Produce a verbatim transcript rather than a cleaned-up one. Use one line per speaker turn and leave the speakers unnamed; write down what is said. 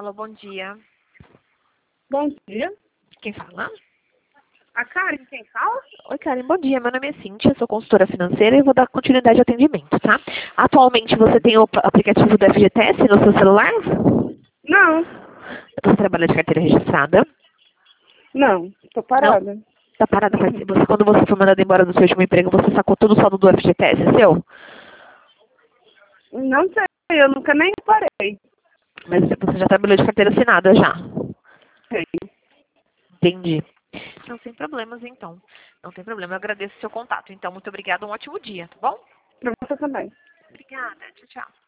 Alô, bom dia.
Bom dia.
Quem fala?
A Karen, quem fala?
Oi, Karen, bom dia. Meu nome é Cíntia, sou consultora financeira e vou dar continuidade ao atendimento, tá? Atualmente você tem o aplicativo do F G T S no seu celular?
Não,
Você trabalha de carteira registrada?
não, tô
Não?
parada.
Tá parada faz
Uhum.
você, quando você foi mandado embora do seu último emprego, você sacou todo o saldo do F G T S seu?
Não sei, eu nunca nem parei.
Mas você já trabalhou de carteira assinada já?
Sei.
Entendi. Não, sem problemas, então. Não tem problema. Eu agradeço o seu contato. Então, muito obrigada. Um ótimo dia, tá bom?
Pra você também.
Obrigada. Tchau, tchau.